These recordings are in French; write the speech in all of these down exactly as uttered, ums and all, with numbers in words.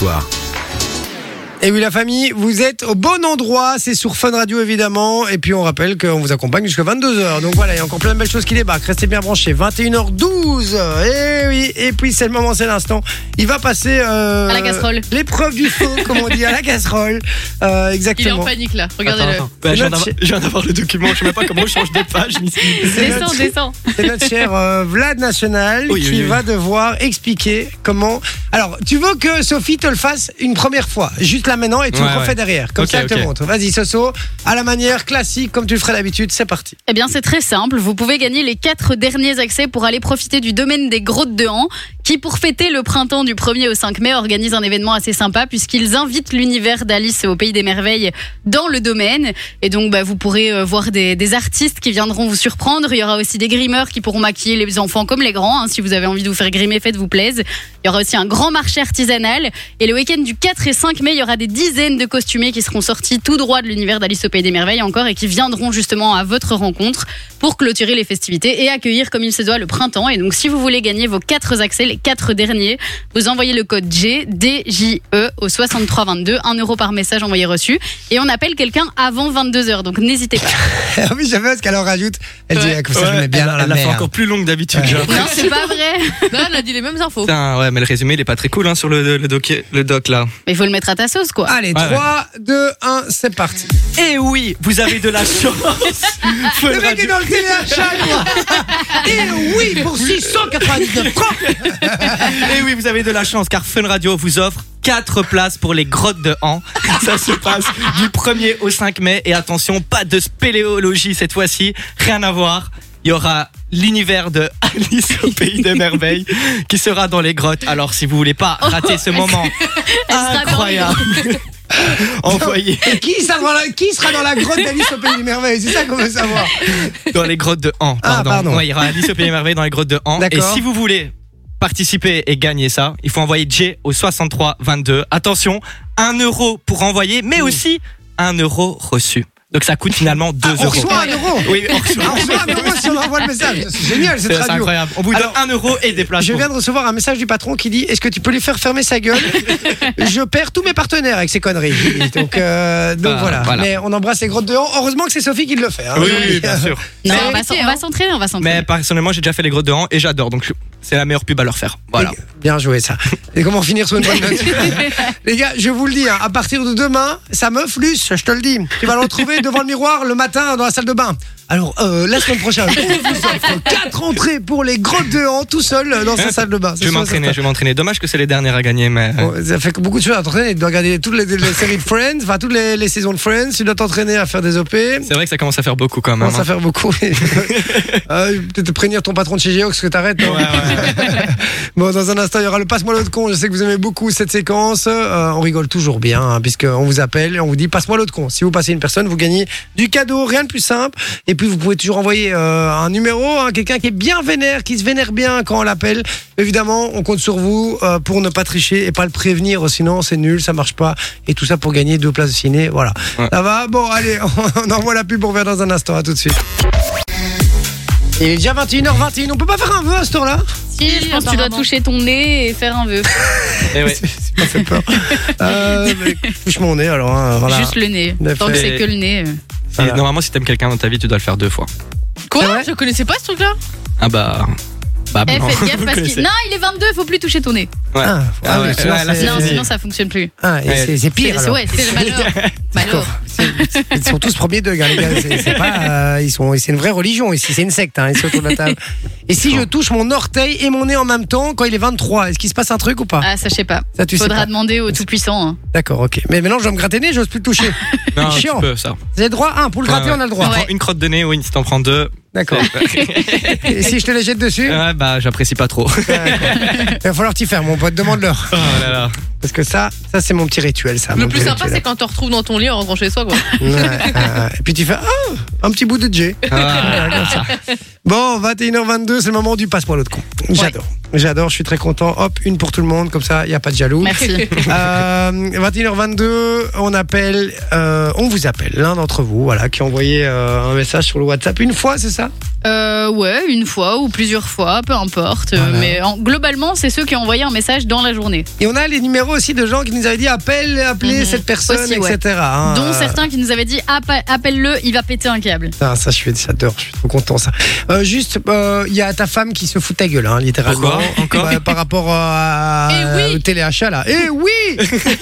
soir. Et oui, la famille, vous êtes au bon endroit. C'est sur Fun Radio, évidemment. Et puis, on rappelle qu'on vous accompagne jusqu'à vingt-deux heures. Donc voilà, il y a encore plein de belles choses qui débarquent. Restez bien branchés. vingt et une heures douze. Et oui. Et puis, c'est le moment, c'est l'instant. Il va passer. Euh, à la casserole. L'épreuve du feu, comme on dit, à la casserole. Euh, exactement. Il est en panique, là. Regardez-le. Attends, attends. Bah, je, viens d'avoir, je viens d'avoir le document. Je sais même pas comment je change de page. Descends, descends. C'est notre cher euh, Vlad National oui, qui oui, oui. va devoir expliquer comment. Alors, tu veux que Sophie te le fasse une première fois, juste là maintenant, et tu ouais, le refais ouais. derrière. Comme okay, ça, elle okay. te montre. Vas-y, Soso, à la manière classique, comme tu le ferais d'habitude, c'est parti. Eh bien, c'est très simple. Vous pouvez gagner les quatre derniers accès pour aller profiter du domaine des Grottes de Han, qui, pour fêter le printemps du premier au cinq mai, organise un événement assez sympa, puisqu'ils invitent l'univers d'Alice au Pays des Merveilles dans le domaine. Et donc, bah, vous pourrez euh, voir des, des artistes qui viendront vous surprendre. Il y aura aussi des grimeurs qui pourront maquiller les enfants comme les grands. Hein. Si vous avez envie de vous faire grimer, faites-vous plaise. Il y aura aussi un grand marché artisanal. Et le week-end du quatre et cinq mai, il y aura des dizaines de costumés qui seront sortis tout droit de l'univers d'Alice au Pays des Merveilles encore et qui viendront justement à votre rencontre pour clôturer les festivités et accueillir comme il se doit le printemps. Et donc, si vous voulez gagner vos quatre accès, les quatre derniers, vous envoyez le code G, D J E au soixante-trois vingt-deux, un euro par message envoyé reçu. Et on appelle quelqu'un avant vingt-deux heures, donc n'hésitez pas. Ah oui, j'avais ce qu'elle en rajoute. Elle Ouais. dit, comme ça, je Ouais, me mets bien elle, dans la elle l'a fait merde. encore plus longue d'habitude. Ouais. J'ai Non, l'impression. c'est pas vrai. Non, elle a dit les mêmes infos. Putain, ouais, mais le résumé, il est pas très cool hein, sur le, le, doc, le doc là. Mais il faut le mettre à ta sauce, quoi. Allez, Ouais, trois, deux, un, c'est parti. Et oui, vous avez de la chance. Fun Le mec Radio- est dans le téléachat, quoi. Et oui, pour six cent quatre-vingt-dix-neuf francs. Et oui, vous avez de la chance car Fun Radio vous offre quatre places pour les grottes de Han. Ça se passe du premier au cinq mai. Et attention, pas de spéléologie cette fois-ci, rien à voir. Il y aura l'univers de Alice au Pays des Merveilles qui sera dans les grottes. Alors si vous voulez pas rater ce moment Elle sera dans les incroyable, envoyez Qui sera, dans la, qui sera dans la grotte d'Alice au Pays des Merveilles? C'est ça qu'on veut savoir. dans les grottes de Han. Ah, Pardon. pardon. Ouais, il y aura Alice au Pays des Merveilles dans les grottes de Han. Et D'accord. si vous voulez participer et gagner ça, il faut envoyer J au soixante-trois vingt-deux. Attention, un euro pour envoyer, mais aussi un euro reçu. Donc ça coûte finalement deux On euros. reçoit un euro. Oui, on reçoit. On reçoit un euro si on envoie le message. C'est génial cette C'est radio. incroyable. On vous donne Alors, un euro et des places. Je pour viens de recevoir un message du patron qui dit: est-ce que tu peux lui faire fermer sa gueule? Je perds tous mes partenaires avec ces conneries. Donc, euh, donc Ah, voilà. voilà. Mais on embrasse les grottes de Han. Heureusement que c'est Sophie qui le fait. Hein. Oui, oui, bien sûr. Non, Mais- on va s'en- on va s'entraîner, on va s'entraîner. Mais personnellement, j'ai déjà fait les grottes de Han et j'adore. Donc c'est la meilleure pub à leur faire. Voilà. Bien joué ça. Et comment finir sur une bonne note? Les gars, je vous le dis, hein, à partir de demain, sa meuf Luce, je te le dis, tu vas le retrouver devant le miroir le matin dans la salle de bain. Alors, euh, la semaine prochaine, on vous offre quatre entrées pour les grottes de Han tout seul euh, dans sa salle de bain. Je vais m'entraîner, je vais m'entraîner. Dommage que c'est les dernières à gagner, mais. Bon, ça fait beaucoup de choses à t'entraîner. Tu dois regarder toutes les, les séries de Friends, enfin toutes les, les saisons de Friends. Tu dois t'entraîner à faire des O P. C'est vrai que ça commence à faire beaucoup quand Ça même. commence à faire beaucoup. euh, Peut-être te prévenir ton patron de chez Géox que t'arrêtes. Ouais, non ouais. Bon, dans un instant, il y aura le passe-moi l'autre con. Je sais que vous aimez beaucoup cette séquence. Euh, on rigole toujours bien, hein, puisqu'on vous appelle et on vous dit passe-moi l'autre con. Si vous passez une personne, vous gagnez du cadeau, rien de plus simple. Et puis, vous pouvez toujours envoyer euh, un numéro, hein, quelqu'un qui est bien vénère, qui se vénère bien quand on l'appelle. Évidemment, on compte sur vous euh, pour ne pas tricher et pas le prévenir, sinon c'est nul, ça marche pas. Et tout ça pour gagner deux places de ciné. Voilà. Ouais. Ça va? Bon, allez, on envoie la pub, on revient dans un instant. À tout de suite. Il est déjà vingt et une heures vingt et une. On peut pas faire un vœu à ce temps-là? Si, je pense que tu dois toucher ton nez et faire un vœu. Et ouais. C'est c'est pas fait peur. euh, mais touche mon nez alors. Hein, voilà. Juste le nez. Neuf Tant que et- c'est que le nez. euh. Si- Voilà. Normalement, si t'aimes quelqu'un dans ta vie, tu dois le faire deux fois. C'est Quoi? vrai Je connaissais pas ce truc-là. Ah bah. Bah, Eh, bon. faites gaffe Vous parce connaissez. qu'il. Non, il est vingt-deux, faut plus toucher ton nez. Ouais. Ah, Ah ah oui, ouais, sinon ouais, là, c'est- Non, c'est- sinon ça fonctionne plus. Ah, et Ouais. c'est- c'est pire. C'est alors. ouais, c'est le malheur. D'accord. C'est- Ils sont tous premiers degrés, les gars. C'est, c'est pas, euh, ils sont, c'est une vraie religion ici. C'est une secte, hein, ici autour de la table. Et si je touche mon orteil et mon nez en même temps quand il est vingt-trois, est-ce qu'il se passe un truc ou pas? Ah, ça, je sais pas. Ça, tu sais Faudra pas. demander au Tout-Puissant. hein. D'accord, ok. Mais maintenant, je dois me gratter le nez, j'ose plus le toucher. Non, Chiant. tu peux ça. Vous avez le droit? Un, pour le gratter, Ouais, ouais. on a le droit. Tu Ouais. prends une crotte de nez, oui, si t'en prends deux. D'accord. Et si je te les jette dessus? Ouais, bah, j'apprécie pas trop. Il va falloir t'y faire, mon pote. Demande-leur. Oh là là. Parce que ça, ça c'est mon petit rituel, ça. Le mon plus petit sympa, rituel. c'est quand tu retrouves dans ton lit en rentrant chez soi, quoi. Ouais, ouais, ouais. Et puis tu fais ah, un petit bout de J. Ah. Comme ça. Bon, vingt et une heures vingt-deux, c'est le moment du passe-moi l'autre con. J'adore. J'adore, je suis très content. Hop, une pour tout le monde, comme ça, il n'y a pas de jaloux. Merci. Euh, vingt et une heures vingt-deux, on appelle, euh, on vous appelle, l'un d'entre vous, voilà, qui a envoyé euh, un message sur le WhatsApp une fois, c'est ça? Euh, ouais, une fois ou plusieurs fois, peu importe. Euh, Voilà. Mais en- globalement, c'est ceux qui ont envoyé un message dans la journée. Et on a les numéros aussi de gens qui nous avaient dit appelle, appelez Mhm. cette personne, Aussi, ouais. et cetera. hein. Dont Euh, certains qui nous avaient dit Appe- appelle-le, il va péter un câble. Putain, ça, je suis, j'adore, je suis trop content, ça. Euh, juste, euh, il y a ta femme qui se fout de ta gueule, hein, littéralement. Pourquoi Encore Bah, par rapport à, Eh oui. au téléachat, là. Eh oui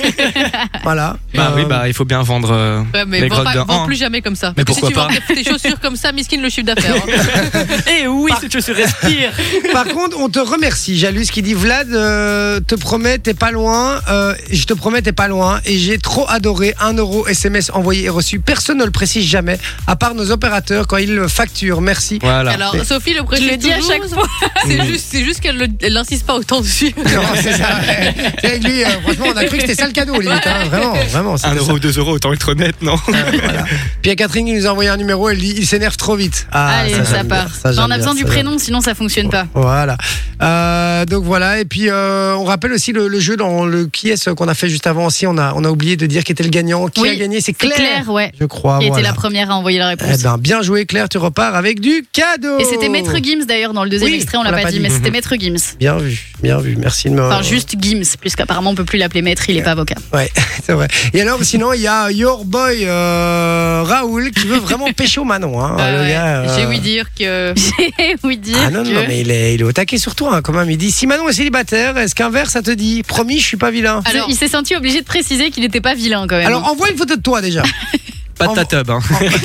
Voilà. Bah Euh, oui, bah il faut bien vendre euh, Ouais, mais les vends, grottes pas- de vends Han. plus jamais comme ça. Mais Parce que pourquoi si tu vends tes chaussures comme ça, miskin le chiffre d'affaires. hein. Eh oui, cette chaussure respire. Par contre, on te remercie, Jalus, qui dit Vlad, euh, te promets, t'es pas loin. Euh, je te promets, t'es pas loin. Et j'ai trop adoré un euro S M S envoyé et reçu. Personne ne le précise jamais, à part nos opérateurs quand ils le facturent. Merci. Voilà. Alors, Sophie le Je précise le dis à toujours, chaque fois. C'est juste, c'est juste qu'elle le- elle n'insiste pas autant dessus. Non, c'est ça. ouais. C'est avec lui, euh, franchement, on a cru que c'était ça le cadeau, limite. hein. Vraiment, vraiment. c'était Un ça. euro, deux euros, autant être honnête, non? Voilà. Puis il y a Catherine qui nous a envoyé un numéro. Elle dit il s'énerve trop vite. Ah, Allez, ça, ça, j'aime part. bien, ça, on j'aime a bien, besoin du ça, j'aime prénom, sinon ça fonctionne pas. Voilà. Euh, donc voilà. Et puis euh, on rappelle aussi le, le jeu dans le qui est-ce qu'on a fait juste avant aussi. On a on a oublié de dire qui était le gagnant. Qui Oui, a gagné? C'est C'est Claire. Claire, ouais. Je crois. Qui voilà. était la première à envoyer la réponse. Eh ben, bien joué Claire. Tu repars avec du cadeau. Et c'était Maître Gims d'ailleurs dans le deuxième Oui, extrait, on l'a pas, dit, mais Mhm. c'était Maître Gims. Bien vu, bien vu. Merci de me. Enfin, juste Gims, puisqu'apparemment on peut plus l'appeler Maître, il est pas avocat. Ouais, c'est vrai. Et alors, sinon, il y a Your Boy euh, Raoul qui veut vraiment pécho Manon. Hein, Ah le ouais. gars, euh, J'ai ouï dire que. J'ai oui dire Ah non, que... non, mais il est, il est au taquet sur toi, hein, quand même. Il dit si Manon est célibataire, est-ce qu'un verre ça te dit? Promis, je suis pas vilain. Alors- il s'est senti obligé de préciser qu'il n'était pas vilain quand même. Alors, envoie une photo de toi déjà. Pas de ta tub, hein. Oui, oui,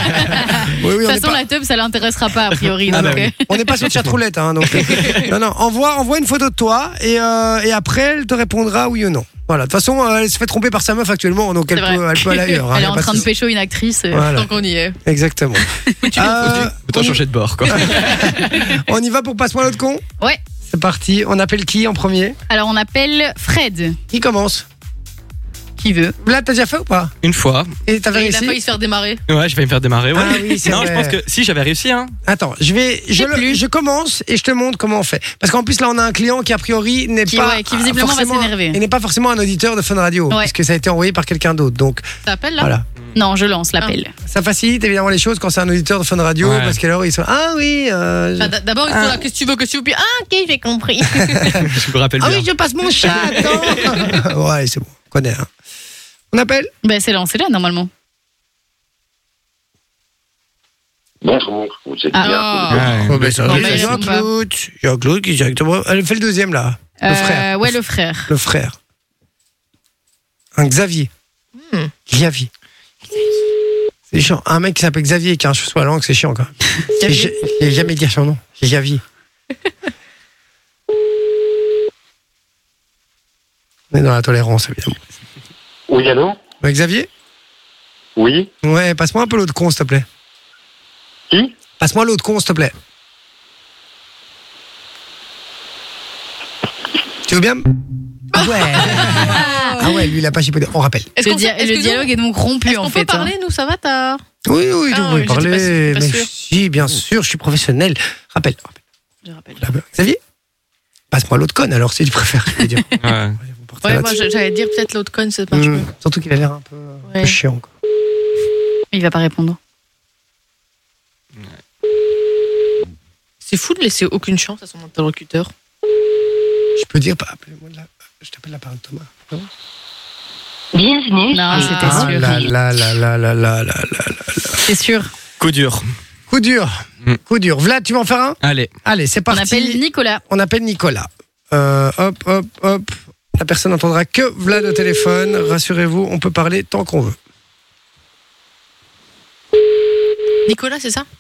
de on toute n'est façon, pas, la teub, ça l'intéressera pas a priori. Ah donc, bah oui. euh, on n'est pas sur chatroulette. Hein, donc, euh, non, non, envoie, envoie une photo de toi et, euh, et après, elle te répondra oui ou non. Voilà, de toute façon, euh, elle se fait tromper par sa meuf actuellement, donc elle C'est vrai. peut, elle peut aller ailleurs. hein, Elle y est a en pas train de souci. pécho une actrice. euh. Voilà, Tant qu'on y est. exactement. Euh, Autant on, y, changer de bord, quoi. on y va pour passe-moi l'autre con. Ouais. C'est parti. On appelle qui en premier? Alors on appelle Fred, Qui commence? qui veut. Là, t'as déjà fait ou pas? Une fois. Et t'avais Et il a réussi? failli se faire démarrer. Ouais, je vais me faire démarrer, ouais. Ah oui, c'est non, vrai. je pense que si j'avais réussi, hein. Attends, je vais, je, sais le- plus. je commence et je te montre comment on fait. Parce qu'en plus là, on a un client qui a priori n'est Qui, pas ouais, qui visiblement va forcément- s'énerver. et n'est pas forcément un auditeur de Fun Radio, Ouais. puisque ça a été envoyé par quelqu'un d'autre. Donc Ça appelle là voilà, Non, je lance l'appel. ça facilite évidemment les choses quand c'est un auditeur de Fun Radio, Ouais. parce qu'alors ils sont ah oui, euh, je- Ah, d- D'abord, il faut Ah. là, qu'est-ce que tu veux, que tu veux, puis ah, ok, j'ai compris. Je me rappelle ah bien. oui, je passe mon chat. Attends. Ouais, c'est bon, on connaît. Hein. On appelle. Ben c'est lancé là normalement. Bonjour, vous êtes Ah. bien. Ouais. Oh, ben, ça Non, va, mais il répond pas. Jean-Claude, Jean-Claude qui directement, elle fait le deuxième là, le Euh, frère, Ouais, le frère. le frère, un Xavier, Hmm. Xavier. C'est chiant. Un mec qui s'appelle Xavier et qui a un cheveu sur la langue, c'est chiant quand même. J'ai Xavier. j'ai jamais dit son nom. C'est Xavier. On est dans la tolérance, évidemment. Oui, allô? Ouais, Xavier? Oui? Ouais, passe-moi un peu l'autre con, s'il te plaît. Qui? Passe-moi l'autre con, s'il te plaît. Tu veux bien? me- Ah ouais. Ah ouais, lui, il a pas chipoté. On rappelle. Est-ce Le, qu'on dia- sait- est-ce le que dialogue nous- est donc rompu Est-ce en qu'on fait. peut parler, nous, ça va, t'as. Oui, oui, tu Ah, peux oui, j'étais pas parler. sûre, pas Mais sûre. si, bien sûr, je suis professionnel. Rappelle. rappelle. Je rappelle. Xavier? Passe-moi l'autre con, alors, si tu préfères. je veux dire. Ouais. Vous partez Ouais, moi, là-dessus. j'allais dire peut-être l'autre conne, ça marche Mmh. mieux. Surtout qu'il a l'air un peu, un peu Ouais. chiant. Quoi. Il va pas répondre. C'est fou de laisser aucune chance à son interlocuteur. Je peux dire, bah, appelez-moi de la... je t'appelle la parole de Thomas. Non, Bienvenue. Non, Ah, c'était Ah sûr. là là là là là là là là. C'est sûr. Coup dur. Coup dur. Mm. Coup dur. Vlad, tu vas en faire un? Allez. Allez, c'est On parti. appelle Nicolas. On appelle Nicolas. Euh, hop, hop, hop. La personne n'entendra que Vlad au téléphone. Rassurez-vous, on peut parler tant qu'on veut. Nicolas, c'est ça?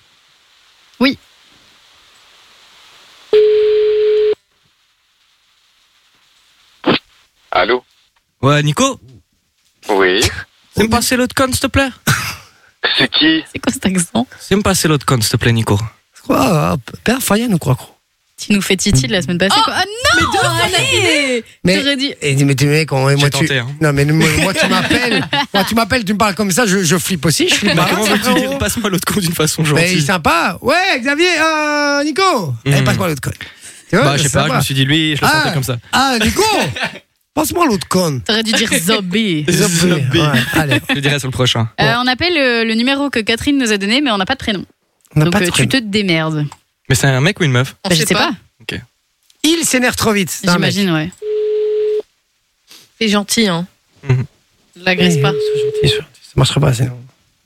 Allô? Ouais, Nico, Oui? c'est me passer l'autre con, s'il te plaît. C'est qui? C'est quoi cet accent? C'est me passer l'autre con, s'il te plaît, Nico. Quoi? Père Fayenne ou quoi, gros? Tu nous fais Titi de la semaine passée, Oh, quoi. Ah non, allez. Mais, T'aurais dit. et, mais tu mec, moi, J'ai tu, tenté, hein. non mais moi, moi, tu m'appelles, moi tu m'appelles, tu me parles comme ça, je, je flippe aussi, je flippe Bah, pas. comment veux-tu dire passe-moi l'autre con d'une façon Mais il est gentille? sympa. Ouais, Xavier, euh, Nico. Mhm. Eh, passe-moi l'autre con. Tu vois, Bah, je sais c'est pas, je sympa. me suis dit lui, je le Ah. sentais comme ça. Ah, Nico, passe-moi l'autre con. T'aurais dû dire Zobé. Zobé. Ouais, allez, Je dirais sur le prochain. Euh, on appelle euh, le numéro que Catherine nous a donné, mais on n'a pas de prénom. on n'a Donc pas de euh, tu prénom. te démerdes. Mais c'est un mec ou une meuf? On Bah, je sait sais pas. Il s'énerve trop vite. c'est un mec. J'imagine, ouais. C'est gentil, hein. Mhm. Ne l'agresse pas. Sois gentil, sois gentil. Ça marchera pas, sinon.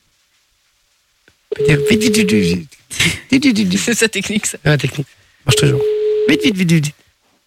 Vite, vite, vite, vite, vite. Vite, vite, vite, vite. C'est sa technique, ça. La technique. Marche toujours. Vite, vite, vite, vite.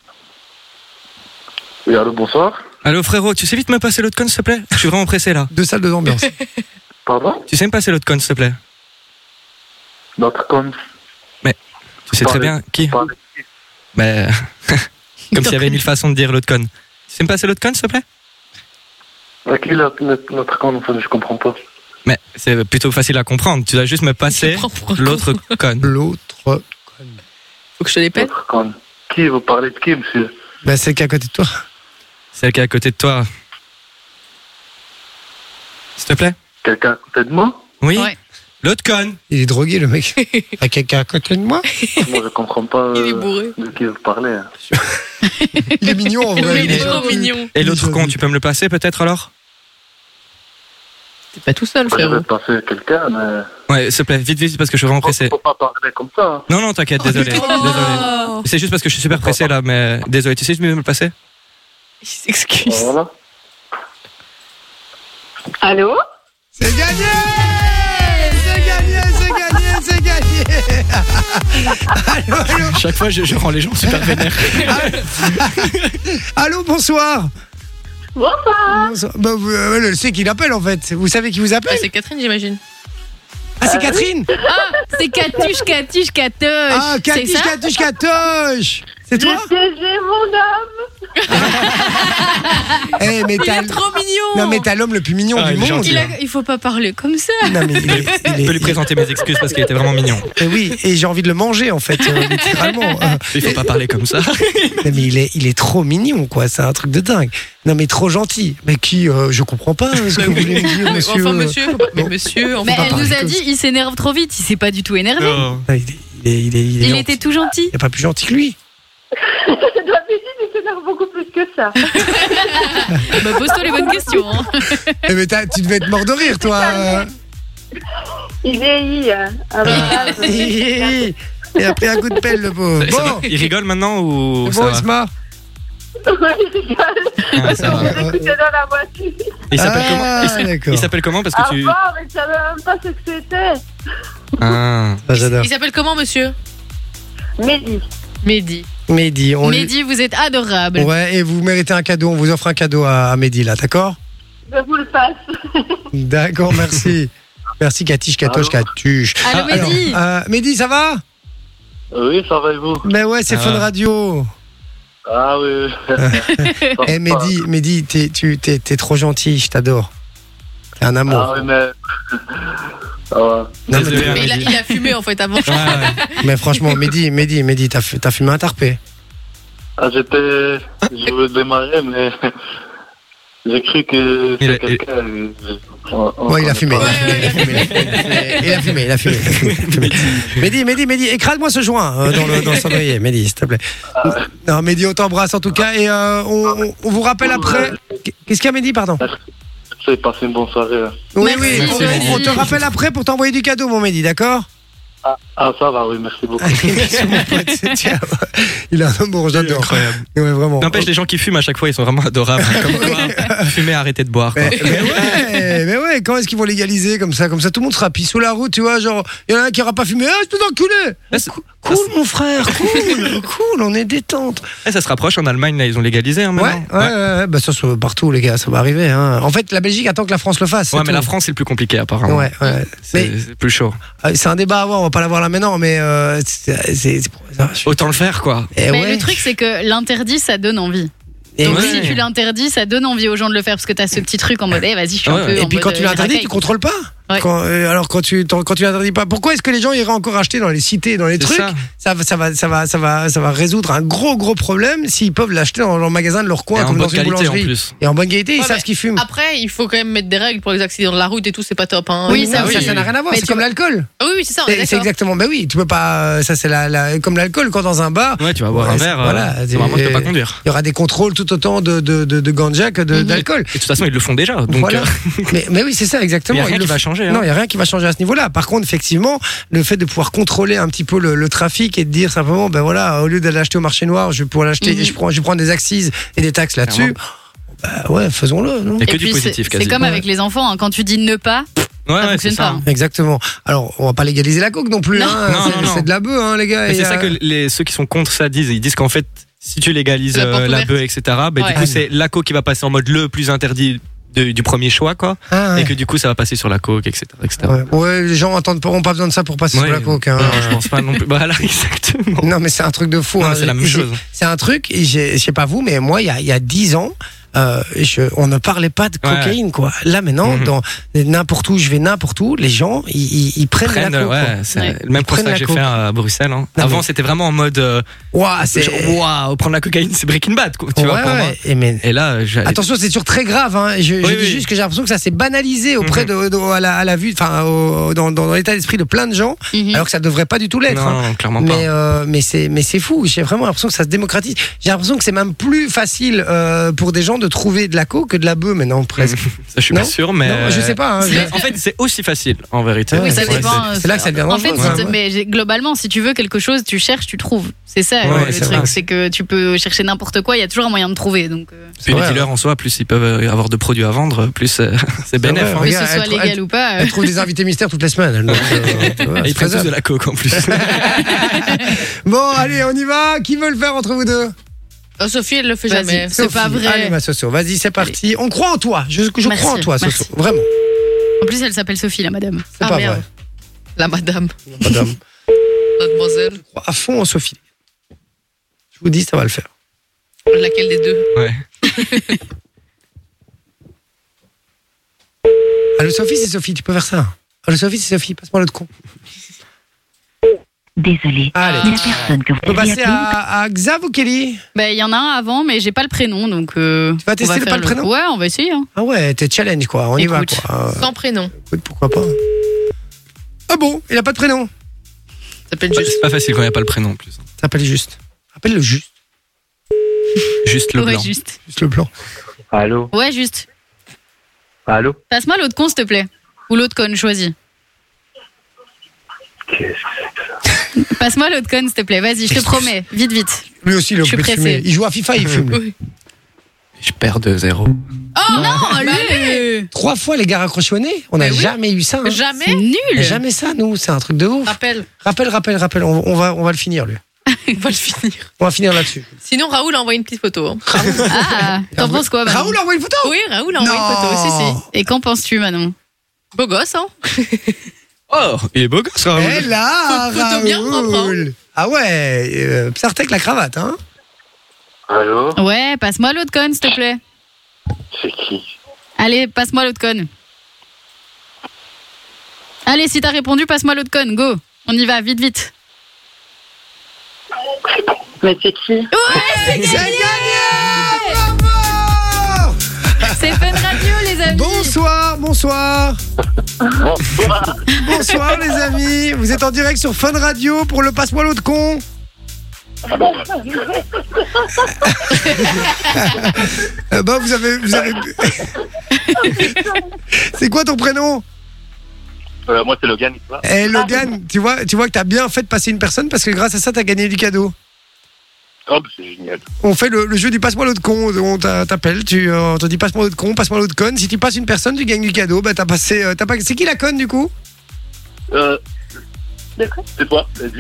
Oui, allô, bonsoir. Allô frérot, tu sais vite me passer l'autre con s'il te plaît? Je suis vraiment pressé là. Deux salles, deux ambiances. Pardon? Tu sais me passer l'autre con s'il te plaît? Notre con. Tu sais très bien qui? Parlez. Mais comme s'il y avait mille façons de dire l'autre con. Tu sais me passer l'autre con s'il te plaît? À qui notre, notre, notre con? Enfin, je comprends pas. Mais c'est plutôt facile à comprendre. Tu dois juste me passer Je comprends pas. l'autre con. L'autre con. Faut que je te l'épelle. Notre con. Qui? Vous parlez de qui, monsieur? Ben, c'est le qui est à côté de toi. Celle qui est à côté de toi. S'il te plaît? Quelqu'un à côté de moi? Oui? Ouais. L'autre con. Il est drogué, le mec. Il y a quelqu'un à côté de moi. Moi, je comprends pas Il est euh, bourré. de qui vous parlez. hein. Il est mignon, en vrai. Il est est- trop mignon. Et l'autre Il est con, joli. tu peux me le passer peut-être alors? T'es pas tout seul, Je vais frérot. passer quelqu'un, mais. Ouais, s'il te plaît, vite, vite, parce que je suis vraiment pressé. Faut pas parler comme ça. hein. Non, non, t'inquiète, désolé. Désolé. Oh, C'est juste parce que je suis super pressé là, mais désolé. Tu sais juste me le passer? il s'excuse. Voilà. Allô? C'est gagné! C'est gagné, c'est gagné, c'est gagné! Allô, allô, Chaque fois, je, je rends les gens super vénères. allô, bonsoir! Bonsoir. Bonsoir. Bah, vous, euh, elle sait qui l'appelle en fait. Vous savez qui vous Ah, appelle? c'est Catherine, j'imagine. Ah, c'est Catherine! C'est Catuche, Catuche, Catoche. Ah, c'est Catuche, ça? Catuche, Catoche! C'est toi? J'ai piégé mon homme. Eh, mais Il t'as. est trop mignon. Non, mais t'as l'homme le plus mignon Ah, du il est monde. gentil. Il, a- il faut pas parler comme ça. Non, mais il est. Je il peux est- lui présenter mes excuses parce qu'il était vraiment mignon. Eh oui, et j'ai envie de le manger en fait, euh, littéralement. Euh, Il faut pas parler comme ça. non, mais il est, il est trop mignon, quoi. C'est un truc de dingue. Non, mais trop gentil. Mais qui, euh, je comprends pas hein, ce que vous voulez me dire, monsieur. Enfin, euh. monsieur, faut pas- mais bon. monsieur, on Mais peut pas elle parler nous a comme dit, ça. il s'énerve trop vite. Il s'est pas du tout énervé. Non. Ah, il, est, il, est, il, est, il, est Il gentil. était tout gentil. Il n'y a pas plus gentil que lui. D'habitude, il s'énerve beaucoup plus que ça. Bah, pose-toi les bonnes questions. Hein. Eh, mais t'as- tu devais être mort de rire, toi. euh. Il vieillit. hein. Ah, bah, Il a pris un coup de pelle, le pauvre. Ça va Bon, Il rigole maintenant ou c'est ça bon, va? Isma. ouais, il rigole. Ah, ça va. Je l'écoutais dans la voiture. Il s'appelle comment? Ah, Il s- d'accord. Il s'appelle comment parce que tu. Avant, mais je savais même pas ce que c'était. Ah. Ah, j'adore. Il s'appelle comment, monsieur? Mehdi. Mehdi. Mehdi, on lui- Mehdi, vous êtes adorable. Ouais, et vous méritez un cadeau. On vous offre un cadeau à, à Mehdi, là, d'accord? Je vous le passe. D'accord, merci. Merci, Catiche, Catoche, Allô Catuche. Allô, Alors, Mehdi. euh, Mehdi, ça va? Oui, ça va et vous? Ben ouais, c'est Ça Fun va. Radio. Ah oui. oui. Eh, Mehdi, Mehdi, t'es, tu, t'es, t'es trop gentil, je t'adore. T'es un amour. Ah oui, mais. Ah ouais. Non, mais, Désolé, t'es- hein. Mais il a, il a fumé, en fait, avant. Ouais, ouais. mais franchement, Mehdi, Mehdi, Mehdi, t'as, fait- t'as fumé un tarpé. Ah, j'étais. Je voulais démarrer, mais. J'ai cru que Il a- c'est quelqu'un. euh, on- on Ouais, il a connaît fumé, il pas. a fumé, il a fumé, il a fumé, il a fumé, il a fumé, il a fumé. Mehdi, Mehdi, Mehdi, écrase-moi ce joint euh, dans le, dans le cendrier, Mehdi, s'il te plaît. Non, Mehdi, on t'embrasse en tout cas et euh, on, on- on vous rappelle après. Qu'est-ce qu'il y a, Mehdi, pardon? C'est passé une bonne soirée. hein. Oui, Merci, oui, toi on, on aussi. te rappelle après pour t'envoyer du cadeau, mon Mehdi, d'accord? Ah, ah, ça va, oui, merci beaucoup. C'est mon pote, c'est- tiens, il a un amour, j'adore. Incroyable. Ouais, vraiment. N'empêche, les gens qui fument à chaque fois, ils sont vraiment adorables. Comme quoi, fumer, arrêtez de boire. quoi. Mais, mais ouais, mais ouais, quand est-ce qu'ils vont légaliser comme ça? Comme ça, tout le monde sera pis sous la route, tu vois. Genre, il y en a un qui aura pas fumé. Ah, je peux t'enculer! Là, c'est- Cool, mon frère, cool, cool, on est détente. Eh, ça se rapproche en Allemagne, là, ils ont légalisé hein, Ouais, maintenant. ouais, ouais, ouais, bah ça, c'est partout, les gars, ça va arriver. Hein. En fait, la Belgique attend que la France le fasse. Ouais, c'est mais tout. la France, c'est le plus compliqué, apparemment. Ouais, ouais. C'est Mais c'est plus chaud. euh, c'est un débat à avoir, on va pas l'avoir là maintenant, mais euh, c'est. c'est- c'est- Autant le faire, quoi. Eh Mais ouais. le truc, c'est que l'interdit, ça donne envie. Et Donc ouais. si tu l'interdis, ça donne envie aux gens de le faire parce que t'as ce petit truc en mode, eh, vas-y, je suis Ouais, un peu. ouais. Et en puis mode, quand tu euh, l'interdis, racaille. tu contrôles pas. Ouais. Quand, euh, alors quand tu t'en- quand tu n'interdis pas, pourquoi est-ce que les gens iraient encore acheter dans les cités, dans les C'est trucs ça. ça. va, ça va, ça va, ça va, ça va résoudre un gros gros problème s'ils peuvent l'acheter dans leur magasin de leur Et coin, en comme dans bonne une qualité en boulangerie. plus. Et en bonne qualité, ils Ouais, savent mais ce qu'ils fument. Après, il faut quand même mettre des règles pour les accidents de la route et tout, c'est pas top. Hein. Oui, Non, ça, ça, oui. ça n'a rien à voir. Mais C'est tu comme vois- l'alcool. Ah oui, oui, c'est ça, on est C'est c'est d'accord. exactement. Ben oui, tu peux pas. Ça c'est la, la- comme l'alcool quand dans un bar. Ouais, tu vas boire Ouais, un c'est- verre. voilà, euh, c'est- normalement, tu peux pas conduire. Il y aura des contrôles tout autant de de de, de ganja que de- Mhm. d'alcool. Et de toute façon, ils le font déjà. Donc, Voilà. euh, mais, mais oui, c'est ça, il exactement. n'y a rien Ils qui le va font. changer. hein. Non, il n'y a rien qui va changer à ce niveau-là. Par contre, effectivement, le fait de pouvoir contrôler un petit peu le, le trafic et de dire simplement, ben voilà, au lieu d'aller l'acheter au marché noir, je vais pouvoir l'acheter, Mhm. je prends, je prends des accises et des taxes là-dessus. Bah ouais, faisons-le, non Il y a que Et du puis, c'est- positif c'est quasi. comme avec les enfants, hein. Quand tu dis ne pas, Ouais, ça ouais, fonctionne c'est pas. ça. hein. Exactement. Alors, on va pas légaliser la coke non plus. Non. hein. Non, c'est, non, non. c'est de la bœuf, hein, les gars. Mais Et, c'est ça euh, que les, ceux qui sont contre ça disent. Ils disent qu'en fait, si tu légalises C'est la porte euh, la ouverte. bœuf, et cetera, ben, Ouais. du coup, c'est la coke qui va passer en mode le plus interdit de- du premier choix, quoi. ah, ouais. Et que du coup, ça va passer sur la coke, et cetera. et cetera. Ouais. Ouais, les gens n'auront pas besoin de ça pour passer Ouais. sur la coke. hein. Non, je pense pas non plus. Voilà, exactement. Non, mais c'est un truc de fou. Non, hein. c'est la même J'ai- chose. C'est un truc, et j'ai- je sais pas vous, mais moi, il y a, il y a dix ans, euh, je- on ne parlait pas de Ouais. cocaïne, quoi. Là, maintenant, Mhm. dans n'importe où, je vais n'importe où, les gens, ils, ils, ils prennent, Prennent, la coke. ouais, quoi. c'est Ouais. le même Ils prennent constat la que j'ai coke. fait à Bruxelles. hein. Non, Avant, mais- c'était vraiment en mode euh, Ouah, c'est. genre, waouh, prendre la cocaïne, c'est Breaking Bad, quoi, tu Ouais, vois, pour ouais, moi. et mais- Et là, j'allais- Attention, c'est toujours très grave. Hein. Je, je Oui, dis oui. juste que j'ai l'impression que ça s'est banalisé auprès Mhm. de, de- à, la, à la vue, enfin, au- dans, dans l'état d'esprit de plein de gens, Mhm. alors que ça devrait pas du tout l'être. non, hein. non, clairement pas. Mais, euh, mais c'est mais c'est fou. J'ai vraiment l'impression que ça se démocratise. J'ai l'impression que c'est même plus facile euh, pour des gens de trouver de la coke que de la bœuf maintenant presque. Ça, je suis Non pas sûr, mais. Non, je sais pas. hein. Mais en fait, c'est aussi facile, en vérité. Oui, ça c'est- dépend. c'est- c'est là que ça devient En fait, dangereux, si ouais. t- mais j'ai- globalement, si tu veux quelque chose, tu cherches, tu trouves. C'est ça Ouais, euh, le c'est truc, vrai. c'est que tu peux chercher n'importe quoi, il y a toujours un moyen de trouver. Donc, euh, Puis les Ouais, dealers en soi, plus ils peuvent avoir de produits à vendre, plus euh, c'est bénéf. vrai, hein. que Regarde, ce soit elle- légal elle- ou pas. euh, Elle trouve des invités mystères toutes les semaines. elle, donc, euh, tu vois, Et c'est ils prennent tous faisable. de la coke en plus. Bon, allez, on y va. Qui veut le faire entre vous deux? Euh, Sophie, elle le fait Vas-y. jamais. C'est pas Sophie. vrai. Allez, ma Soso, vas-y, c'est parti. On croit en toi. Je, je Merci, crois en toi, Soso. merci. Vraiment. En plus, elle s'appelle Sophie, la madame. C'est Ah, pas merde. vrai. La madame, Madame. mademoiselle. Je crois à fond en Sophie. Je vous dis, ça va le faire. Laquelle des deux? Ouais. Allô, Sophie, c'est Sophie. Tu peux faire ça. Allô, Sophie, c'est Sophie. Passe-moi l'autre con. Désolé. Allez. Mais la personne que vous On peut avez passer appelée à, à Xav ou Kelly? Bah, il y en a un avant, mais j'ai pas le prénom, donc. euh, Tu vas on tester va le- faire pas le prénom Ouais, on va essayer. hein. Ah ouais, t'es challenge, quoi. On y va, Écoute. quoi. Euh, Sans prénom. écoute, pourquoi pas. Ah bon, il a pas de prénom. Ça s'appelle Ouais, juste. C'est pas facile quand il n'y a pas le prénom en plus. Ça s'appelle juste. Appelle-le juste. Juste le Ouais, blanc. juste. Juste le plan. Allô? Ouais, juste. Allô? Passe-moi l'autre con, s'il te plaît. Ou l'autre conne, choisis. Qu'est-ce que c'est que ça? Passe-moi l'autre conne, s'il te plaît. Vas-y, je te promets. Vite, vite. Lui aussi, il est Je suis occupé de pressée. fumer. Il joue à FIFA, il fume. Oui. Je perds de zéro. Oh non, allez. Trois fois, les gars raccrochés au nez. On n'a Mais oui. jamais eu ça. hein. C'est Jamais. On n'a nul. jamais ça, nous. C'est un truc de ouf. Rappelle. Rappel, rappel, rappel. On, on va, on va le finir, lui. On va le finir. On va finir là-dessus. Sinon, Raoul a envoyé une petite photo. hein. Ah, t'en penses quoi, Manon? Raoul envoie une photo. Oui, Raoul a envoyé une photo aussi, si. Et qu'en penses-tu, Manon? Beau gosse, hein? Oh, il est beau gosse, Raoul. Eh là, Photo Raoul. bien propre, hein. Ah ouais, euh, Psartek la cravate, hein. Allô? Ouais, passe-moi l'autre conne, s'il te plaît. C'est qui? Allez, passe-moi l'autre conne. Allez, si t'as répondu, passe-moi l'autre conne. Go. On y va, vite, vite. Mais c'est qui? C'est gagné. Bravo. C'est Fun Radio, les amis. Bonsoir, bonsoir. Bonsoir. Bonsoir les amis, vous êtes en direct sur Fun Radio pour le passe-moi l'autre con. Euh, bah vous avez, vous avez... C'est quoi ton prénom? Euh, moi, c'est Logan, toi. Eh Logan, tu vois, tu vois que t'as bien fait de passer une personne parce que grâce à ça t'as gagné du cadeau. Oh, bah, c'est génial. On fait le, le jeu du passe-moi l'autre con. On t'a- t'appelle, tu euh, on te dit passe-moi l'autre con, passe-moi l'autre conne. Si tu passes une personne, tu gagnes du cadeau. Bah t'as passé, euh, t'as pas... C'est qui la conne du coup? Euh, De quoi? c'est toi, vas-y.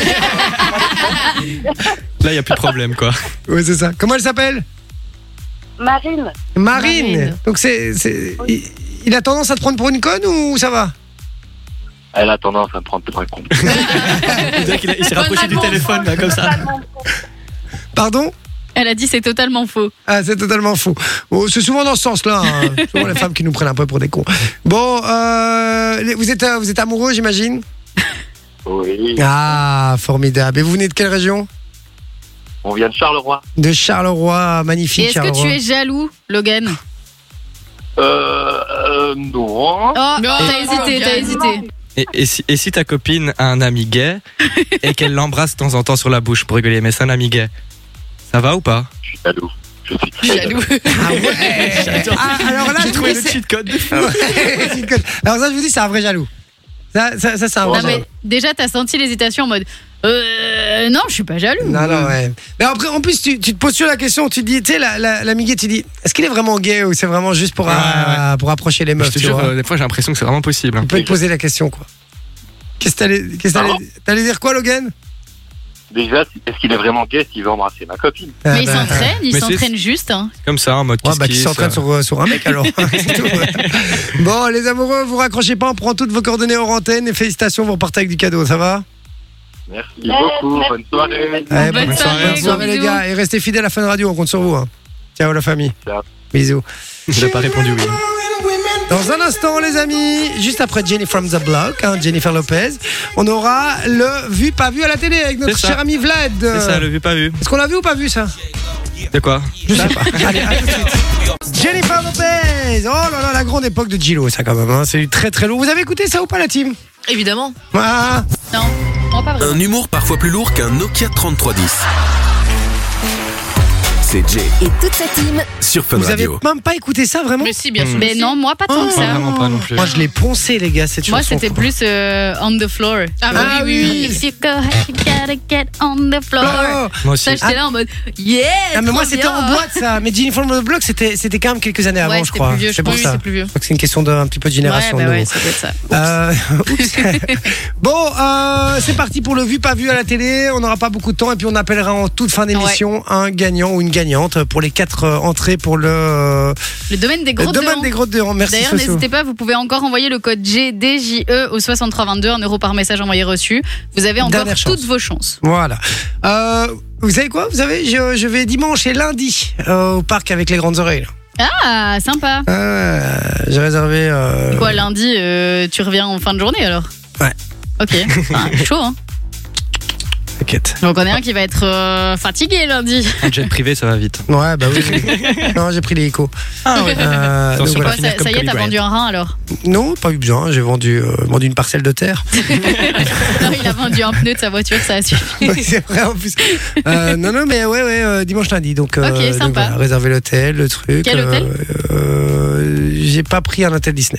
Là, il n'y a plus de problème, quoi. Ouais c'est ça. Comment elle s'appelle? Marine. Marine. Marine. Donc c'est, c'est... Il, il a tendance à te prendre pour une conne ou ça va? Elle a tendance à me prendre pour un con. On dirait qu'il a- il s'est rapproché du téléphone, là, comme ça. Pardon? Elle a dit c'est totalement faux. Ah, c'est totalement faux. Oh, c'est souvent dans ce sens-là. Hein. Souvent les femmes qui nous prennent un peu pour des cons. Bon, euh, les- vous êtes, euh, vous êtes amoureux, j'imagine. Oui. Ah, formidable. Et vous venez de quelle région? On vient de Charleroi. De Charleroi, Et magnifique est-ce que Charleroi. tu es jaloux, Logan? Euh, euh non. Oh, t'as Non, hésité, t'as Logan. hésité. Et, et si, et si ta copine a un ami gay et qu'elle l'embrasse de temps en temps sur la bouche pour rigoler, mais c'est un ami gay, ça va ou pas? Je suis jaloux. Je suis très Jaloux. Ah ouais. Ah, alors là, je vous dis, c'est- cheat code. Ouais, cheat code. Alors ça, je vous dis, c'est un vrai jaloux. Ça, ça, ça c'est un vrai Non, jaloux. mais déjà, t'as senti l'hésitation en mode euh, non, je suis pas jaloux. Non, non, ouais. Mais après, en plus, tu, tu te poses sur la question, tu te dis, tu sais, la, la, l'ami gay, tu dis, est-ce qu'il est vraiment gay ou c'est vraiment juste pour, Ouais, euh, pour approcher les Je meufs, te tu jure, vois. euh, des fois j'ai l'impression que c'est vraiment possible. hein. Tu peux te poser la question, quoi. Qu'est-ce que t'allais, qu'est-ce que t'allais, Pardon t'allais dire quoi, Logan? Déjà, est-ce qu'il est vraiment gay s'il veut embrasser ma copine? Ah, Mais il bah, s'entraîne, il Mais s'entraîne juste. Hein. Comme ça, en mode Ouais, kiss bah, tu kiss, s'entraînes euh. sur, euh, sur un mec alors. C'est tout. Bon, les amoureux, vous raccrochez pas, on prend toutes vos coordonnées hors antenne et félicitations, vous repartez avec du cadeau, ça va? Merci Merci, beaucoup. merci. Bonne soirée. Ouais, Bonne bonne soirée, bonne gros soirée, les bisous. gars. Et restez fidèles à Fun Radio, on compte sur vous. Hein. Ciao, la famille. Ciao. Bisous. Il n'a pas répondu oui. Dans un instant, les amis, juste après Jenny from the Block, hein, Jennifer Lopez, on aura le vu pas vu à la télé avec notre C'est ça. cher ami Vlad. C'est ça, le vu pas vu. Est-ce qu'on l'a vu ou pas vu ça? De quoi? Je sais pas. Allez, à tout de suite. Jennifer Lopez. Oh là là, la grande époque de Gillo, ça quand même. Hein. C'est du très très lourd. Vous avez écouté ça ou pas, la team? Évidemment. Ah. Non, non, pas vraiment. Un humour parfois plus lourd qu'un Nokia trente-trois dix. C'est Jay Et toute sa team. sur Fun Vous avez Radio. même pas écouté ça vraiment? Mais si, bien sûr. Mais Si. non, moi pas tant que Oh. Pas ça. vraiment pas non plus. Moi, je l'ai poncé, les gars, cette Moi, chanson. c'était quoi. plus euh, on the floor. Ah, bah Ah oui, oui, oui. If you go ahead, you gotta get on the floor. Oh. Moi aussi. Ça, j'étais là en mode yeah. Ah, mais moi, trop c'était bien. en boîte, ça. Mais Jennifer from the Block, c'était, c'était quand même quelques années avant, Ouais, je c'était crois. plus vieux, je c'est pour Oui, ça. c'est plus vieux. Je crois que c'est une question d'un petit peu de génération. Ouais, bah de ouais, nous. ça doit être ça. Euh, oups. Bon, euh, c'est parti pour le vu pas vu à la télé. On n'aura pas beaucoup de temps et puis on appellera en toute fin d'émission un gagnant ou une gagnante pour les quatre euh, entrées pour le, euh, Le domaine des le grottes de domaine Han. des grottes de Han. Merci D'ailleurs, Soso. n'hésitez pas, vous pouvez encore envoyer le code G D J E au soixante-trois vingt-deux, un euro par message envoyé reçu. Vous avez encore Dernière chance. toutes vos chances. Voilà. Euh, vous savez quoi? Vous savez, je, je vais dimanche et lundi euh, au parc avec les grandes oreilles. là. Ah, sympa. Euh, j'ai réservé. euh, Quoi, lundi, euh, tu reviens en fin de journée alors? Ouais. Ok, Enfin, chaud hein. T'inquiète. Donc on est un qui va être euh, fatigué lundi. En jet privé, ça va vite. Ouais, bah oui. oui. non, j'ai pris les échos. Ah ouais. Euh, donc Attention, voilà. Quoi, finir ça, comme ça y est, Kobe t'as Bryant. vendu un rein alors? Non, pas eu besoin. J'ai vendu, euh, vendu une parcelle de terre. Non, il a vendu un pneu de sa voiture, ça a suffi. Oui, c'est vrai en plus. Euh, non, non, mais ouais, ouais, euh, dimanche lundi. Donc, euh, Ok, donc sympa. voilà, réserver l'hôtel, le truc. Quel euh, hôtel euh, J'ai pas pris un hôtel Disney.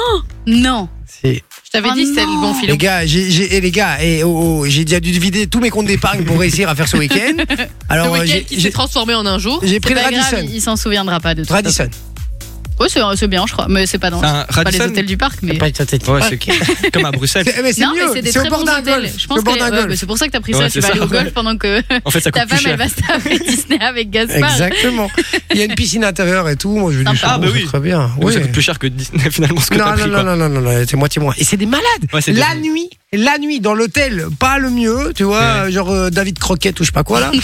Non. Si. Je t'avais Oh dit, c'était le non. bon filon. Les gars, j'ai, j'ai, et les gars, et, oh, oh, j'ai déjà dû vider tous mes comptes d'épargne pour réussir à faire ce week-end. Le Alors, euh, week-end j'ai, qui s'est j'ai, transformé en un jour. j'ai pris C'est le pas grave, Radisson. il, il s'en souviendra pas de tout. Radisson. Ouais, c'est c'est bien, je crois. Mais c'est pas dans C'est un c'est pas les Radisson hôtels du parc. Mais... Pas une tête. Ouais, c'est comme à Bruxelles. C'est- mais c'est non, mieux. mais c'est des c'est au très bord bons d'un hôtels. golf. Je C'est pense au bord que d'un ouais, golf. bah, c'est pour ça que t'as pris Ouais, ça. Tu c'est vas ça. aller au golf pendant que En fait, ça coûte ta plus femme elle cher. va se taper Disney avec Gaspard. Exactement. Il y a une piscine intérieure et tout. Moi, je dis, Sympa. c'est Ah, bon, bah c'est oui. très bien. Donc, Oui. ça coûte plus cher que Disney finalement ce que Non, t'as non, pris. non, quoi. non, non, non, non, c'est moitié moins. Et c'est des malades. Ouais, c'est la des- nuit, la nuit dans l'hôtel, pas le mieux, tu vois, Ouais. genre euh, David Croquette ou je sais pas quoi là.